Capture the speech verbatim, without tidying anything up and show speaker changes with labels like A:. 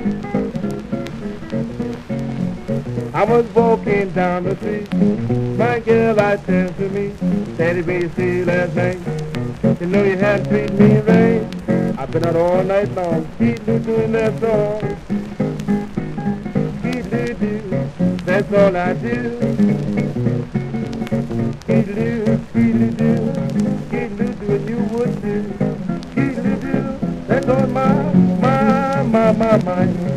A: I was walking down the street. My girl, I turned to me. Daddy, baby, see last night. You know you had to treat me right. I've been out all night long. Keep doing that song. Keep do. That's all I do. Keep do, keep do, keep do what you would do. Keep do. That's on my, my, my, my mind.